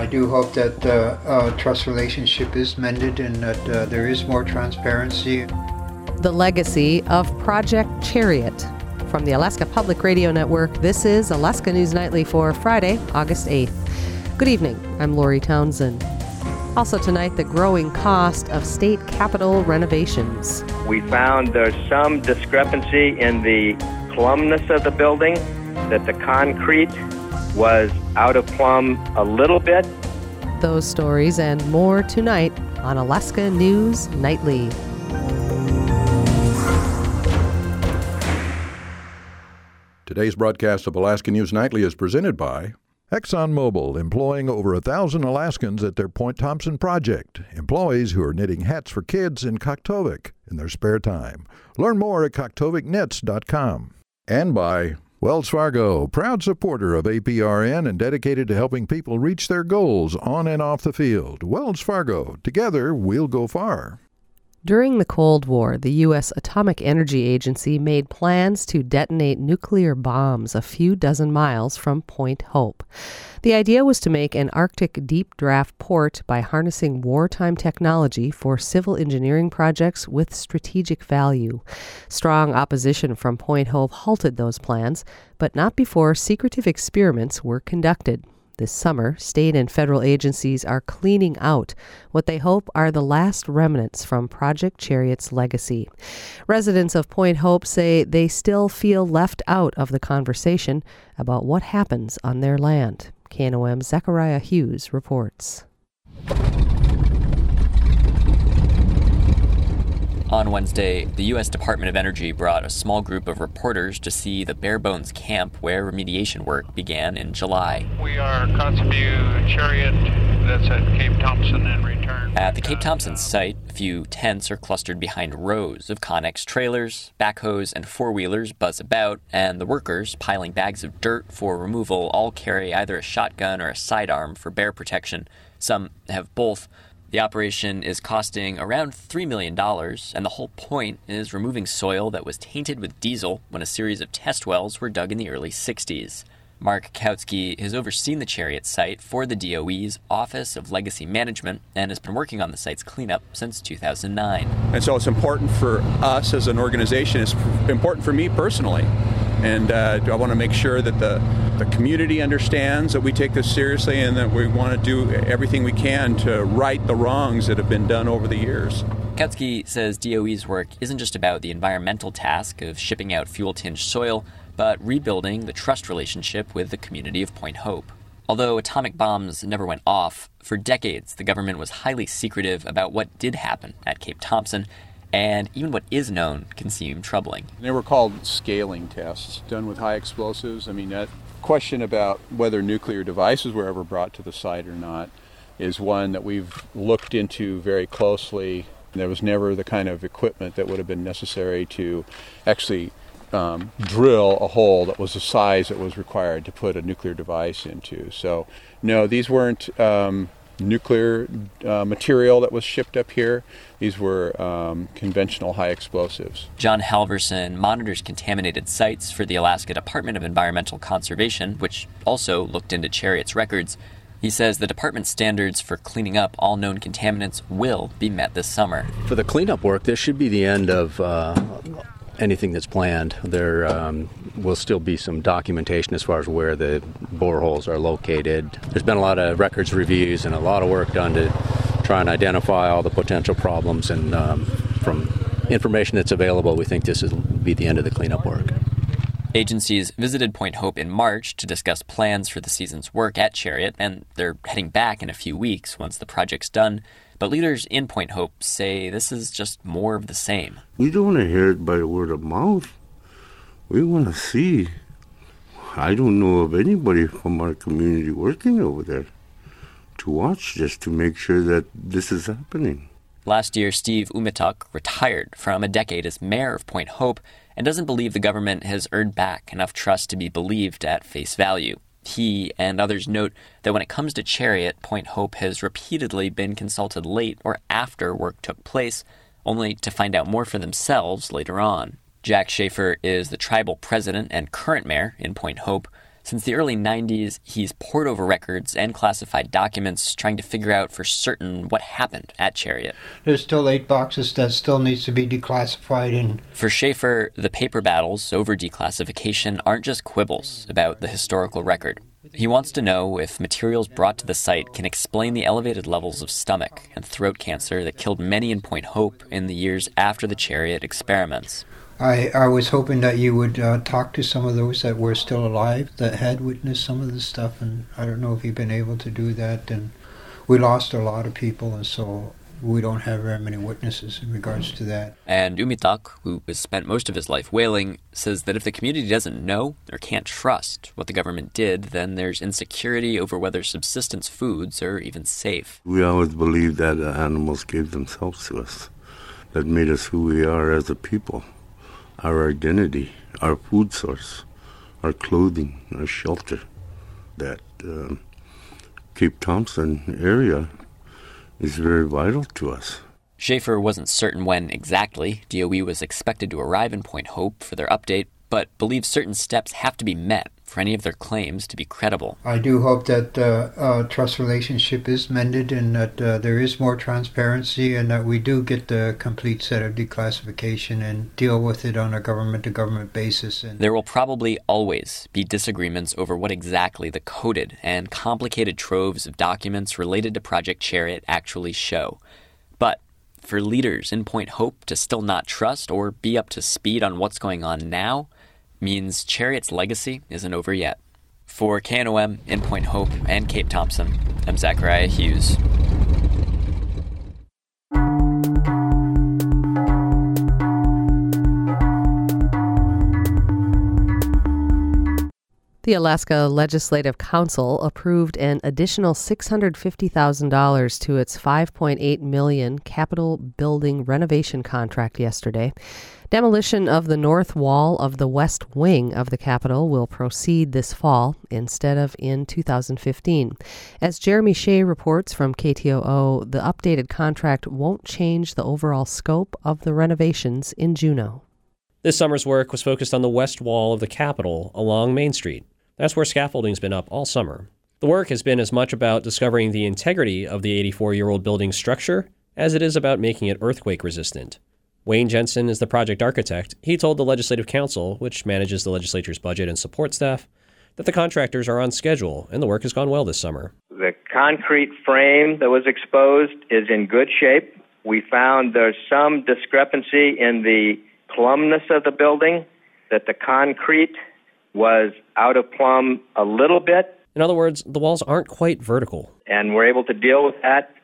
I do hope that the trust relationship is mended and that there is more transparency. The legacy of Project Chariot. From the Alaska Public Radio Network, this is Alaska News Nightly for Friday, August 8th. Good evening. I'm Lori Townsend. Also tonight, the growing cost of state capitol renovations. We found there's some discrepancy in the plumbness of the building, that the concrete was out of plumb a little bit. Those stories and more tonight on Alaska News Nightly. Today's broadcast of Alaska News Nightly is presented by ExxonMobil, employing over 1,000 Alaskans at their Point Thompson project. Employees who are knitting hats for kids in Kaktovik in their spare time. Learn more at kaktovikknits.com. And by Wells Fargo, proud supporter of APRN and dedicated to helping people reach their goals on and off the field. Wells Fargo, together we'll go far. During the Cold War, the U.S. Atomic Energy Agency made plans to detonate nuclear bombs a few dozen miles from Point Hope. The idea was to make an Arctic deep draft port by harnessing wartime technology for civil engineering projects with strategic value. Strong opposition from Point Hope halted those plans, but not before secretive experiments were conducted. This summer, state and federal agencies are cleaning out what they hope are the last remnants from Project Chariot's legacy. Residents of Point Hope say they still feel left out of the conversation about what happens on their land. KNOM's Zechariah Hughes reports. On Wednesday, the U.S. Department of Energy brought a small group of reporters to see the bare-bones camp where remediation work began in July. We are Kotzebue Chariot, that's at Cape Thompson, and return. At the Cape Thompson site, a few tents are clustered behind rows of Connex trailers, backhoes, and four-wheelers buzz about, and the workers, piling bags of dirt for removal, all carry either a shotgun or a sidearm for bear protection. Some have both. The operation is costing around $3 million, and the whole point is removing soil that was tainted with diesel when a series of test wells were dug in the early 60s. Mark Kautsky has overseen the Chariot site for the DOE's Office of Legacy Management and has been working on the site's cleanup since 2009. And so it's important for us as an organization, it's important for me personally. And I want to make sure that the community understands that we take this seriously and that we want to do everything we can to right the wrongs that have been done over the years. Kautsky says DOE's work isn't just about the environmental task of shipping out fuel-tinged soil, but rebuilding the trust relationship with the community of Point Hope. Although atomic bombs never went off, for decades the government was highly secretive about what did happen at Cape Thompson, and even what is known can seem troubling. They were called scaling tests, done with high explosives. I mean, that question about whether nuclear devices were ever brought to the site or not is one that we've looked into very closely. There was never the kind of equipment that would have been necessary to actually drill a hole that was the size that was required to put a nuclear device into. So, no, these weren't nuclear material that was shipped up here. These were conventional high explosives. John Halverson monitors contaminated sites for the Alaska Department of Environmental Conservation, which also looked into Chariot's records. He says the department's standards for cleaning up all known contaminants will be met this summer. For the cleanup work, this should be the end of anything that's planned. There will still be some documentation as far as where the boreholes are located. There's been a lot of records reviews and a lot of work done to try and identify all the potential problems, and from information that's available, we think this will be the end of the cleanup work. Agencies visited Point Hope in March to discuss plans for the season's work at Chariot, and they're heading back in a few weeks once the project's done. But leaders in Point Hope say this is just more of the same. We don't want to hear it by word of mouth. We want to see. I don't know of anybody from our community working over there to watch just to make sure that this is happening. Last year, Steve Umituk retired from a decade as mayor of Point Hope and doesn't believe the government has earned back enough trust to be believed at face value. He and others note that when it comes to Chariot, Point Hope has repeatedly been consulted late or after work took place, only to find out more for themselves later on. Jack Schaefer is the tribal president and current mayor in Point Hope. Since the early 90s, he's pored over records and classified documents, trying to figure out for certain what happened at Chariot. There's still 8 boxes that still needs to be declassified. And for Schaefer, the paper battles over declassification aren't just quibbles about the historical record. He wants to know if materials brought to the site can explain the elevated levels of stomach and throat cancer that killed many in Point Hope in the years after the Chariot experiments. I was hoping that you would talk to some of those that were still alive that had witnessed some of the stuff, and I don't know if you've been able to do that. And we lost a lot of people, and so we don't have very many witnesses in regards to that. And Umitak, who has spent most of his life whaling, says that if the community doesn't know or can't trust what the government did, then there's insecurity over whether subsistence foods are even safe. We always believed that the animals gave themselves to us, that made us who we are as a people. Our identity, our food source, our clothing, our shelter. That Cape Thompson area is very vital to us. Schaefer wasn't certain when exactly DOE was expected to arrive in Point Hope for their update, but believes certain steps have to be met for any of their claims to be credible. I do hope that trust relationship is mended and that there is more transparency and that we do get the complete set of declassification and deal with it on a government-to-government basis. And there will probably always be disagreements over what exactly the coded and complicated troves of documents related to Project Chariot actually show. But for leaders in Point Hope to still not trust or be up to speed on what's going on now means Chariot's legacy isn't over yet. For KNOM in Point Hope and Cape Thompson, I'm Zachariah Hughes. The Alaska Legislative Council approved an additional $650,000 to its $5.8 million Capitol building renovation contract yesterday. Demolition of the north wall of the west wing of the Capitol will proceed this fall instead of in 2015. As Jeremy Shea reports from KTOO, the updated contract won't change the overall scope of the renovations in Juneau. This summer's work was focused on the west wall of the Capitol along Main Street. That's where scaffolding's been up all summer. The work has been as much about discovering the integrity of the 84-year-old building's structure as it is about making it earthquake resistant. Wayne Jensen is the project architect. He told the Legislative Council, which manages the legislature's budget and support staff, that the contractors are on schedule and the work has gone well this summer. The concrete frame that was exposed is in good shape. We found there's some discrepancy in the plumbness of the building, that the concrete was out of plumb a little bit. In other words, the walls aren't quite vertical. And we're able to deal with that.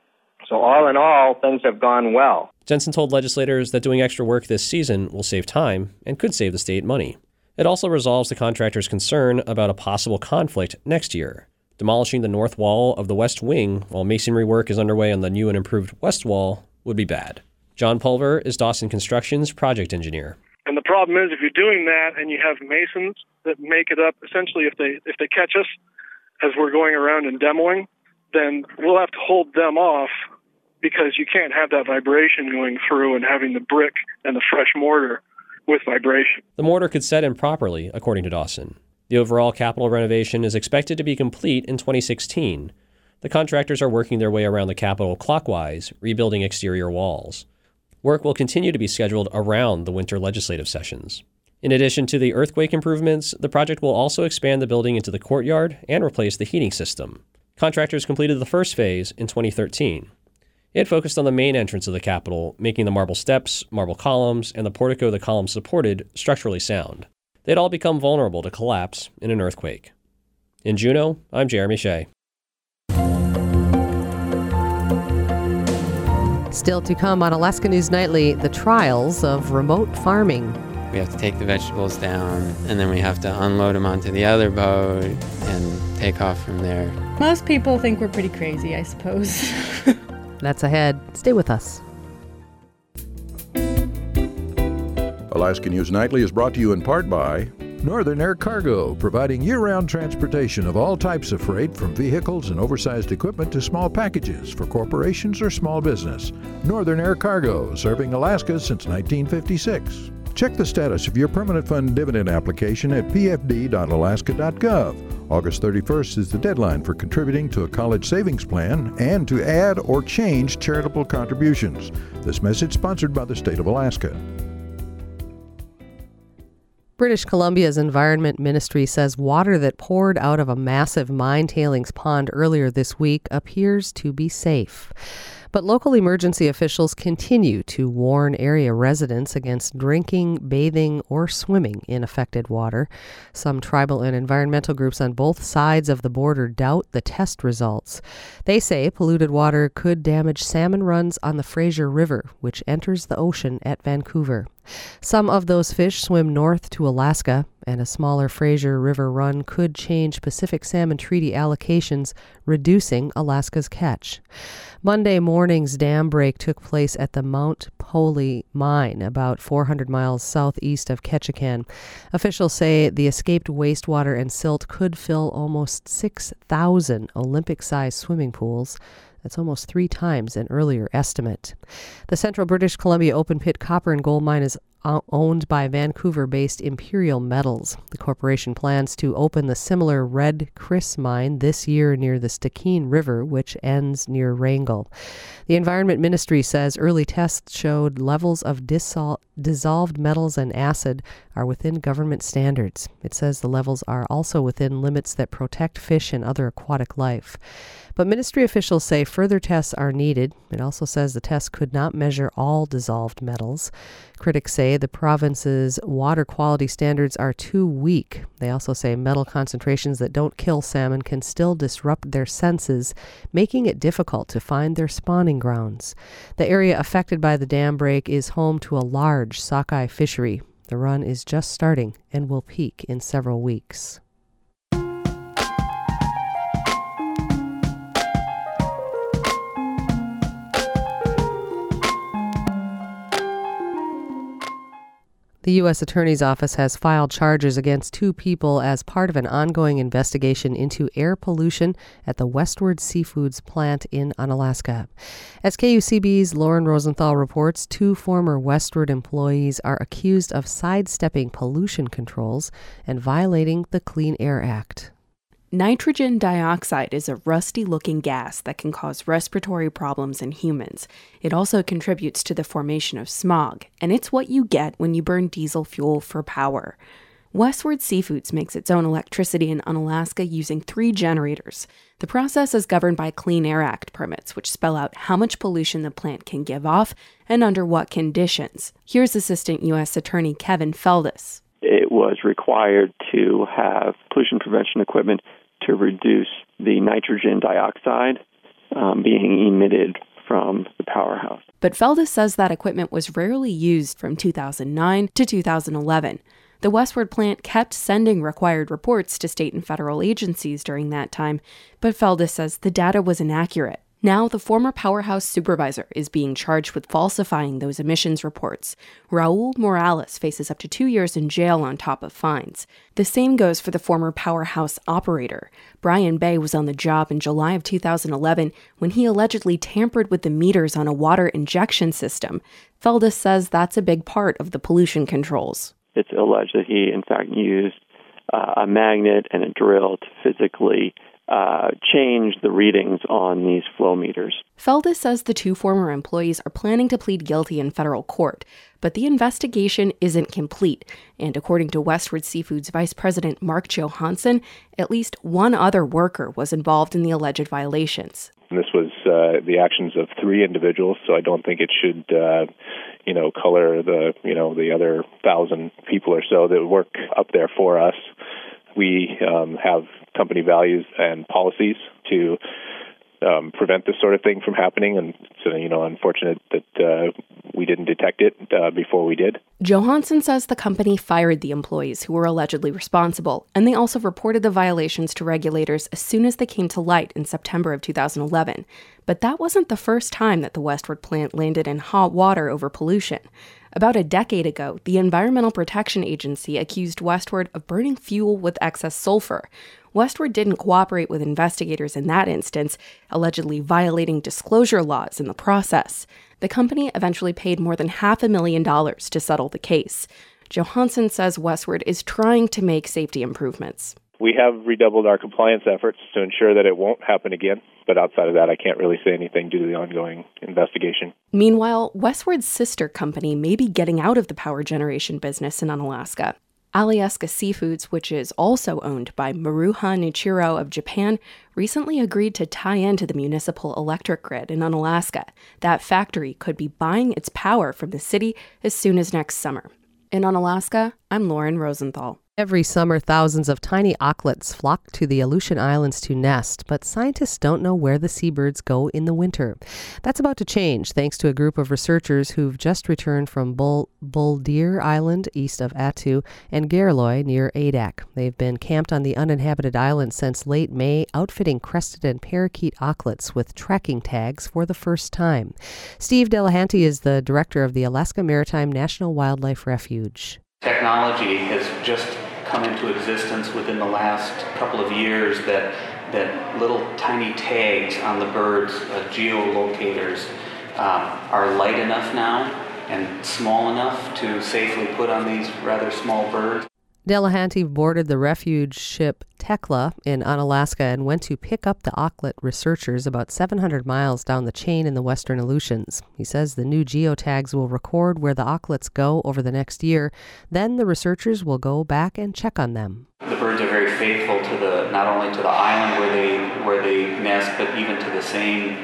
So all in all, things have gone well. Jensen told legislators that doing extra work this season will save time and could save the state money. It also resolves the contractor's concern about a possible conflict next year. Demolishing the north wall of the west wing while masonry work is underway on the new and improved west wall would be bad. John Pulver is Dawson Construction's project engineer. And the problem is, if you're doing that and you have masons that make it up, essentially if they catch us as we're going around and demoing, then we'll have to hold them off because you can't have that vibration going through and having the brick and the fresh mortar with vibration. The mortar could set in properly, according to Dawson. The overall Capitol renovation is expected to be complete in 2016. The contractors are working their way around the Capitol clockwise, rebuilding exterior walls. Work will continue to be scheduled around the winter legislative sessions. In addition to the earthquake improvements, the project will also expand the building into the courtyard and replace the heating system. Contractors completed the first phase in 2013. It focused on the main entrance of the Capitol, making the marble steps, marble columns, and the portico the columns supported structurally sound. They'd all become vulnerable to collapse in an earthquake. In Juneau, I'm Jeremy Shea. Still to come on Alaska News Nightly, the trials of remote farming. We have to take the vegetables down, and then we have to unload them onto the other boat and take off from there. Most people think we're pretty crazy, I suppose. That's ahead. Stay with us. Alaska News Nightly is brought to you in part by Northern Air Cargo, providing year-round transportation of all types of freight, from vehicles and oversized equipment to small packages for corporations or small business. Northern Air Cargo, serving Alaska since 1956. Check the status of your permanent fund dividend application at pfd.alaska.gov. August 31st is the deadline for contributing to a college savings plan and to add or change charitable contributions. This message sponsored by the state of Alaska. British Columbia's Environment Ministry says water that poured out of a massive mine tailings pond earlier this week appears to be safe. But local emergency officials continue to warn area residents against drinking, bathing, or swimming in affected water. Some tribal and environmental groups on both sides of the border doubt the test results. They say polluted water could damage salmon runs on the Fraser River, which enters the ocean at Vancouver. Some of those fish swim north to Alaska, and a smaller Fraser River run could change Pacific Salmon Treaty allocations, reducing Alaska's catch. Monday morning's dam break took place at the Mount Poly mine, about 400 miles southeast of Ketchikan. Officials say the escaped wastewater and silt could fill almost 6,000 Olympic-sized swimming pools. That's almost 3 times an earlier estimate. The Central British Columbia open pit copper and gold mine is owned by Vancouver-based Imperial Metals. The corporation plans to open the similar Red Chris mine this year near the Stikine River, which ends near Wrangell. The Environment Ministry says early tests showed levels of dissolved metals and acid are within government standards. It says the levels are also within limits that protect fish and other aquatic life. But ministry officials say further tests are needed. It also says the tests could not measure all dissolved metals. Critics say the province's water quality standards are too weak. They also say metal concentrations that don't kill salmon can still disrupt their senses, making it difficult to find their spawning grounds. The area affected by the dam break is home to a large sockeye fishery. The run is just starting and will peak in several weeks. The U.S. Attorney's Office has filed charges against 2 people as part of an ongoing investigation into air pollution at the Westward Seafoods plant in Unalaska. As KUCB's Lauren Rosenthal reports, 2 former Westward employees are accused of sidestepping pollution controls and violating the Clean Air Act. Nitrogen dioxide is a rusty-looking gas that can cause respiratory problems in humans. It also contributes to the formation of smog, and it's what you get when you burn diesel fuel for power. Westward Seafoods makes its own electricity in Unalaska using 3 generators. The process is governed by Clean Air Act permits, which spell out how much pollution the plant can give off and under what conditions. Here's Assistant U.S. Attorney Kevin Feldis. It was required to have pollution prevention equipment to reduce the nitrogen dioxide being emitted from the powerhouse. But Feldis says that equipment was rarely used from 2009 to 2011. The Westward plant kept sending required reports to state and federal agencies during that time, but Feldis says the data was inaccurate. Now, the former powerhouse supervisor is being charged with falsifying those emissions reports. Raul Morales faces up to 2 years in jail on top of fines. The same goes for the former powerhouse operator. Brian Bay was on the job in July of 2011 when he allegedly tampered with the meters on a water injection system. Feldis says that's a big part of the pollution controls. It's alleged that he, in fact, used a magnet and a drill to physically change the readings on these flow meters. Feldis says the 2 former employees are planning to plead guilty in federal court, but the investigation isn't complete. And according to Westward Seafoods Vice President Mark Johansson, at least 1 other worker was involved in the alleged violations. This was the actions of 3 individuals, so I don't think it should, color the other 1,000 people or so that work up there for us. We have company values and policies to prevent this sort of thing from happening, and it's unfortunate that we didn't detect it before we did. Johansson says the company fired the employees who were allegedly responsible, and they also reported the violations to regulators as soon as they came to light in September of 2011. But that wasn't the first time that the Westward plant landed in hot water over pollution. About a decade ago, the Environmental Protection Agency accused Westward of burning fuel with excess sulfur. Westward didn't cooperate with investigators in that instance, allegedly violating disclosure laws in the process. The company eventually paid more than $500,000 to settle the case. Johansson says Westward is trying to make safety improvements. We have redoubled our compliance efforts to ensure that it won't happen again. But outside of that, I can't really say anything due to the ongoing investigation. Meanwhile, Westward's sister company may be getting out of the power generation business in Unalaska. Alyeska Seafoods, which is also owned by Maruha Nichiro of Japan, recently agreed to tie into the municipal electric grid in Unalaska. That factory could be buying its power from the city as soon as next summer. In Unalaska, I'm Lauren Rosenthal. Every summer, thousands of tiny auklets flock to the Aleutian Islands to nest, but scientists don't know where the seabirds go in the winter. That's about to change thanks to a group of researchers who've just returned from Buldir Island east of Attu and Garloy near Adak. They've been camped on the uninhabited island since late May, outfitting crested and parakeet auklets with tracking tags for the first time. Steve Delahanty is the director of the Alaska Maritime National Wildlife Refuge. Technology has just come into existence within the last couple of years that little tiny tags on the birds, geolocators, are light enough now and small enough to safely put on these rather small birds. Delahanty boarded the refuge ship Tekla in Unalaska and went to pick up the auklet researchers about 700 miles down the chain in the western Aleutians. He says the new geotags will record where the auklets go over the next year. Then the researchers will go back and check on them. The birds are very faithful to not only to the island where they nest, but even to the same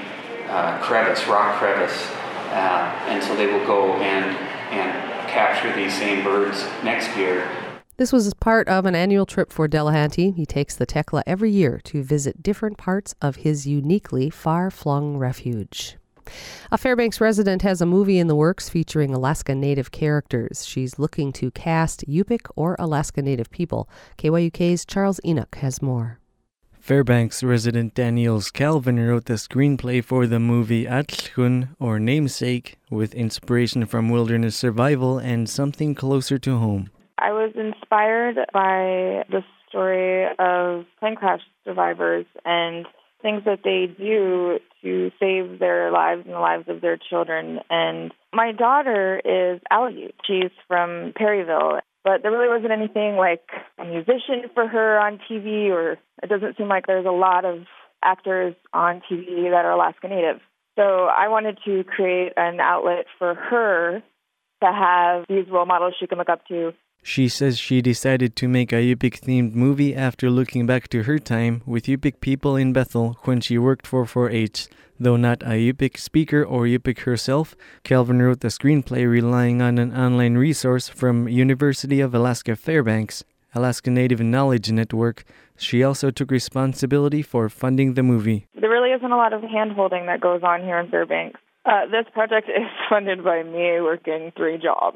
rock crevice, and so they will go and capture these same birds next year. This was part of an annual trip for Delahanty. He takes the Tekla every year to visit different parts of his uniquely far-flung refuge. A Fairbanks resident has a movie in the works featuring Alaska Native characters. She's looking to cast Yupik or Alaska Native people. KYUK's Charles Enoch has more. Fairbanks resident Daniels Calvin wrote the screenplay for the movie Atlhun, or Namesake, with inspiration from wilderness survival and something closer to home. I was inspired by the story of plane crash survivors and things that they do to save their lives and the lives of their children. And my daughter is Aleut. She's from Perryville, but there really wasn't anything like a musician for her on TV, or it doesn't seem like there's a lot of actors on TV that are Alaska Native. So I wanted to create an outlet for her to have these role models she can look up to. She says she decided to make a Yupik-themed movie after looking back to her time with Yupik people in Bethel when she worked for 4-H. Though not a Yupik speaker or Yupik herself, Calvin wrote the screenplay relying on an online resource from University of Alaska Fairbanks, Alaska Native Knowledge Network. She also took responsibility for funding the movie. There really isn't a lot of hand-holding that goes on here in Fairbanks. This project is funded by me working 3 jobs.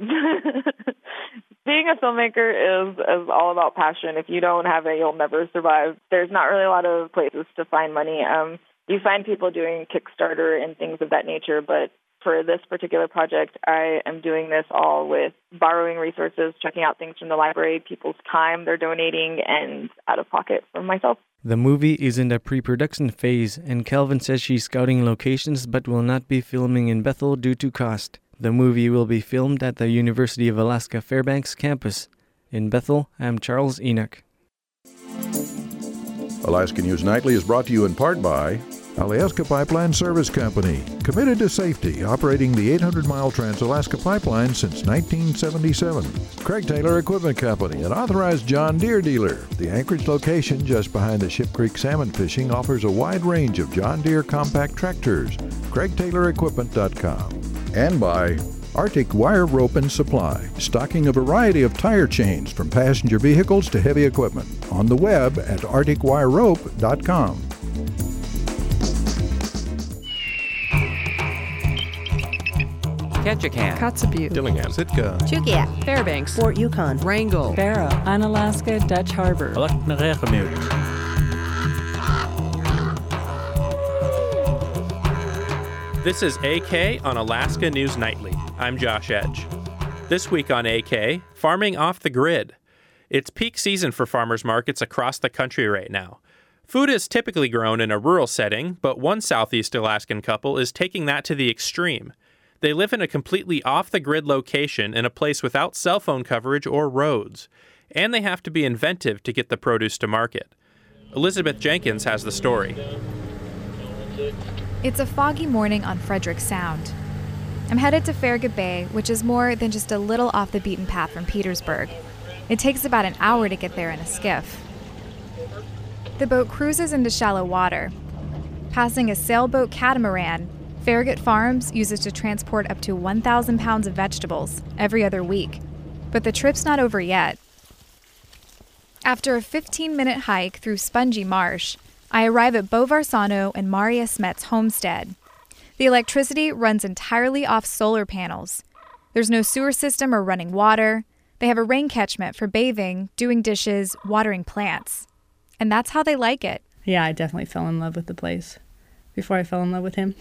Being a filmmaker is all about passion. If you don't have it, you'll never survive. There's not really a lot of places to find money. You find people doing Kickstarter and things of that nature, but for this particular project, I am doing this all with borrowing resources, checking out things from the library, people's time they're donating, and out of pocket from myself. The movie is in the pre-production phase, and Calvin says she's scouting locations but will not be filming in Bethel due to cost. The movie will be filmed at the University of Alaska Fairbanks campus. In Bethel, I'm Charles Enoch. Alaska News Nightly is brought to you in part by Alyeska Pipeline Service Company, committed to safety, operating the 800-mile Trans-Alaska Pipeline since 1977. Craig Taylor Equipment Company, an authorized John Deere dealer. The Anchorage location just behind the Ship Creek Salmon Fishing offers a wide range of John Deere compact tractors. CraigTaylorEquipment.com. And by Arctic Wire Rope and Supply, stocking a variety of tire chains from passenger vehicles to heavy equipment. On the web at ArcticWireRope.com. Ketchikan, Kotzebue, Dillingham, Sitka, Chugiak, Fairbanks, Fort Yukon, Wrangell, Barrow, Unalaska, Dutch Harbor, This is AK on Alaska News Nightly. I'm Josh Edge. This week on AK, farming off the grid. It's peak season for farmers markets across the country right now. Food is typically grown in a rural setting, but one Southeast Alaskan couple is taking that to the extreme. They live in a completely off-the-grid location in a place without cell phone coverage or roads, and they have to be inventive to get the produce to market. Elizabeth Jenkins has the story. It's a foggy morning on Frederick Sound. I'm headed to Farragut Bay, which is more than just a little off the beaten path from Petersburg. It takes about an hour to get there in a skiff. The boat cruises into shallow water. Passing a sailboat catamaran, Farragut Farms uses to transport up to 1,000 pounds of vegetables every other week. But the trip's not over yet. After a 15-minute hike through spongy marsh, I arrive at Bo Varsano and Maria Smet's homestead. The electricity runs entirely off solar panels. There's no sewer system or running water. They have a rain catchment for bathing, doing dishes, watering plants. And that's how they like it. Yeah, I definitely fell in love with the place before I fell in love with him.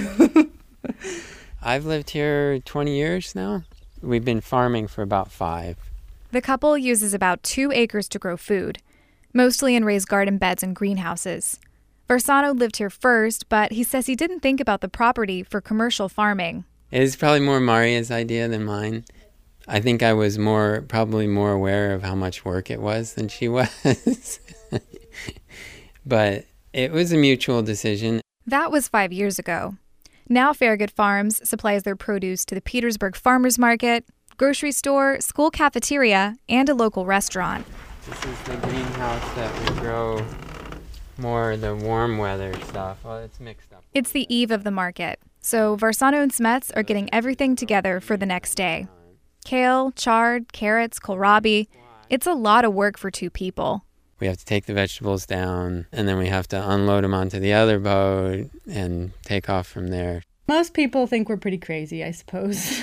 I've lived here 20 years now. We've been farming for about 5. The couple uses about 2 acres to grow food, mostly in raised garden beds and greenhouses. Varsano lived here first, but he says he didn't think about the property for commercial farming. It was probably more Maria's idea than mine. I think I was probably more aware of how much work it was than she was. But it was a mutual decision. That was 5 years ago. Now Farragut Farms supplies their produce to the Petersburg Farmers Market, grocery store, school cafeteria, and a local restaurant. This is the greenhouse that we grow more the warm weather stuff. Well, it's mixed up. It's the eve of the market, so Varsano and Smets are getting everything together for the next day. Kale, chard, carrots, kohlrabi. It's a lot of work for 2 people. We have to take the vegetables down, and then we have to unload them onto the other boat and take off from there. Most people think we're pretty crazy, I suppose.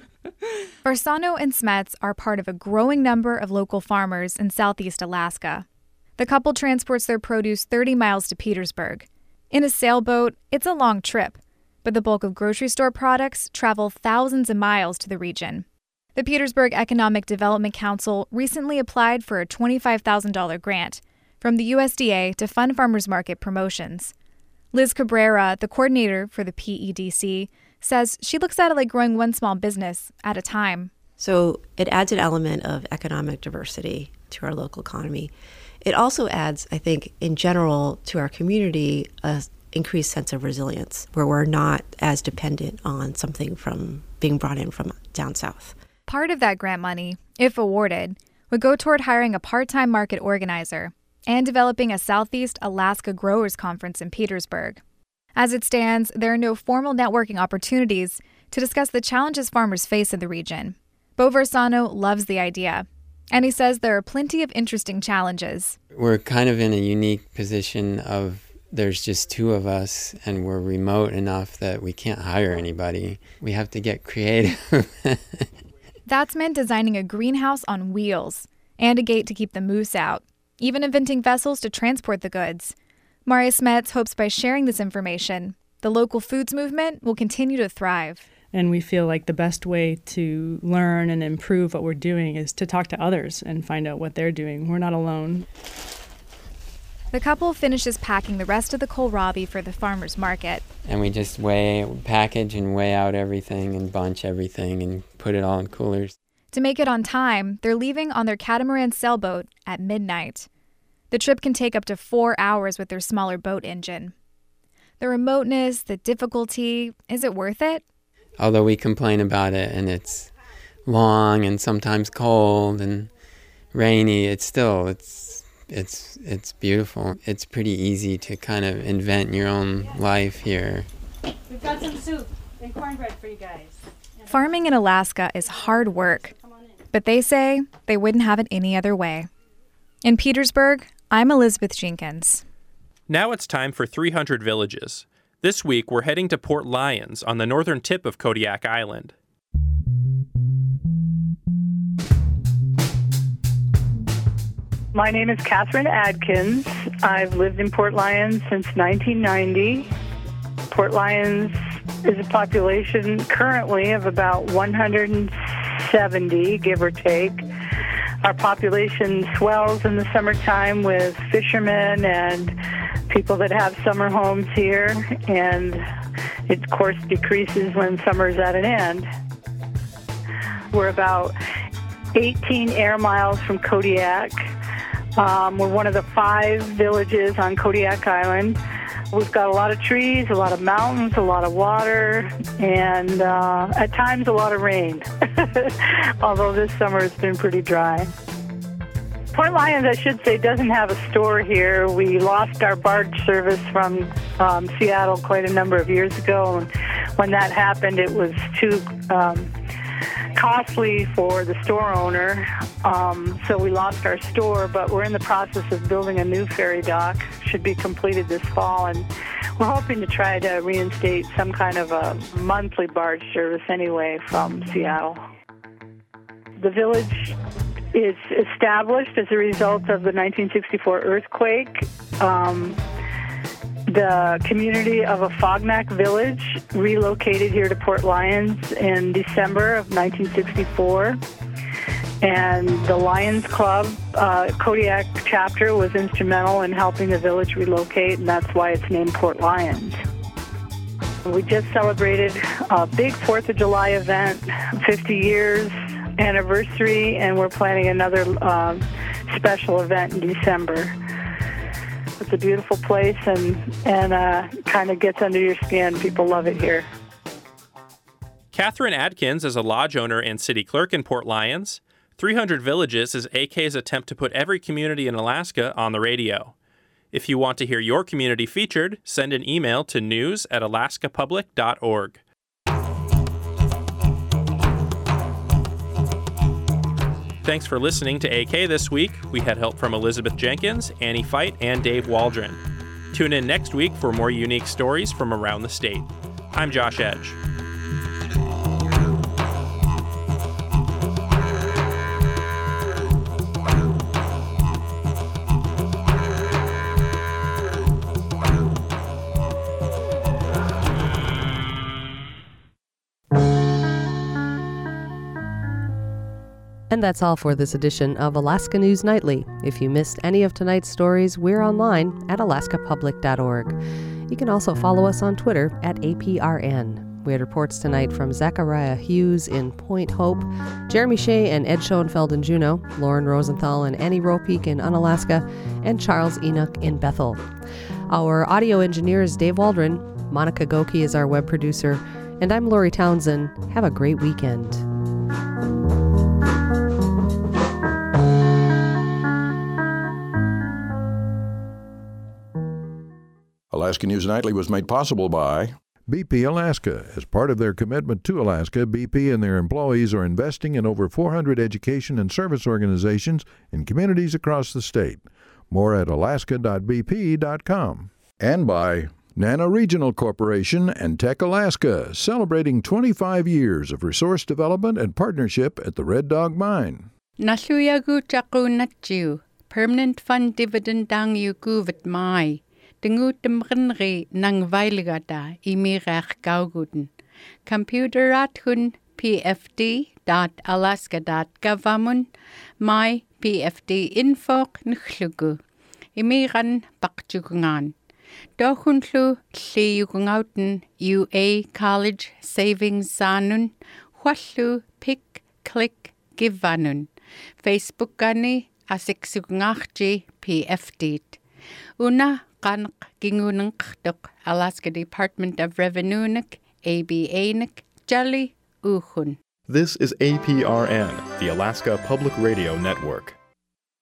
Varsano and Smets are part of a growing number of local farmers in southeast Alaska. The couple transports their produce 30 miles to Petersburg. In a sailboat, it's a long trip, but the bulk of grocery store products travel thousands of miles to the region. The Petersburg Economic Development Council recently applied for a $25,000 grant from the USDA to fund farmers market promotions. Liz Cabrera, the coordinator for the PEDC, says she looks at it like growing one small business at a time. So it adds an element of economic diversity to our local economy. It also adds, I think, in general, to our community, an increased sense of resilience, where we're not as dependent on something from being brought in from down south. Part of that grant money, if awarded, would go toward hiring a part-time market organizer and developing a Southeast Alaska Growers Conference in Petersburg. As it stands, there are no formal networking opportunities to discuss the challenges farmers face in the region. Bo Varsano loves the idea, and he says there are plenty of interesting challenges. We're kind of in a unique position of there's just 2 of us, and we're remote enough that we can't hire anybody. We have to get creative. That's meant designing a greenhouse on wheels and a gate to keep the moose out, even inventing vessels to transport the goods. Maria Smets hopes by sharing this information, the local foods movement will continue to thrive. And we feel like the best way to learn and improve what we're doing is to talk to others and find out what they're doing. We're not alone. The couple finishes packing the rest of the kohlrabi for the farmers market. And we just package and weigh out everything and bunch everything and put it all in coolers. To make it on time, they're leaving on their catamaran sailboat at midnight. The trip can take up to 4 hours with their smaller boat engine. The remoteness, the difficulty, is it worth it? Although we complain about it and it's long and sometimes cold and rainy, it's beautiful. It's pretty easy to kind of invent your own life here. We've got some soup and cornbread for you guys. Farming in Alaska is hard work, but they say they wouldn't have it any other way. In Petersburg, I'm Elizabeth Jenkins. Now it's time for 300 Villages. This week, we're heading to Port Lions on the northern tip of Kodiak Island. My name is Catherine Adkins. I've lived in Port Lions since 1990. Port Lions is a population currently of about 160 70, give or take. Our population swells in the summertime with fishermen and people that have summer homes here, and it, of course, decreases when summer's at an end. We're about 18 air miles from Kodiak. We're one of the 5 villages on Kodiak Island. We've got a lot of trees, a lot of mountains, a lot of water, and at times a lot of rain, although this summer has been pretty dry. Port Lions, I should say, doesn't have a store here. We lost our barge service from Seattle quite a number of years ago, and when that happened, it was too costly for the store owner, so we lost our store, but we're in the process of building a new ferry dock. Should be completed this fall, and we're hoping to try to reinstate some kind of a monthly barge service anyway from Seattle. The village is established as a result of the 1964 earthquake. The community of Afognak Village relocated here to Port Lions in December of 1964. And the Lions Club, Kodiak chapter, was instrumental in helping the village relocate, and that's why it's named Port Lions. We just celebrated a big 4th of July event, 50 years anniversary, and we're planning another special event in December. It's a beautiful place and kind of gets under your skin. People love it here. Catherine Adkins is a lodge owner and city clerk in Port Lions. 300 Villages is AK's attempt to put every community in Alaska on the radio. If you want to hear your community featured, send an email to news@alaskapublic.org. Thanks for listening to AK this week. We had help from Elizabeth Jenkins, Annie Fight, and Dave Waldron. Tune in next week for more unique stories from around the state. I'm Josh Edge. And that's all for this edition of Alaska News Nightly. If you missed any of tonight's stories, we're online at alaskapublic.org. You can also follow us on Twitter at APRN. We had reports tonight from Zachariah Hughes in Point Hope, Jeremy Shea and Ed Schoenfeld in Juneau, Lauren Rosenthal and Annie Ropeek in Unalaska, and Charles Enoch in Bethel. Our audio engineer is Dave Waldron. Monica Goki is our web producer. And I'm Lori Townsend. Have a great weekend. Alaska News Nightly was made possible by BP Alaska. As part of their commitment to Alaska, BP and their employees are investing in over 400 education and service organizations in communities across the state. More at alaska.bp.com. And by Nana Regional Corporation and Tech Alaska, celebrating 25 years of resource development and partnership at the Red Dog Mine. Nasuyagu chaku natju, permanent fund dividend dang yu guvet mai. Dengu demrenri nang veiligata imirach gauguden. Computerat hun pfd.alaska.gavamun mai pfd infok nchlugu. Imiran bakjugungan. Dohunlu liyugungauten UA College Savings Zanun. Huallu pick click givanun. Facebook gani asiksugungachi pfd. Una Qanak Gingununk Alaska Department of Revenue ABA Jali Uhun. This is APRN, the Alaska Public Radio Network.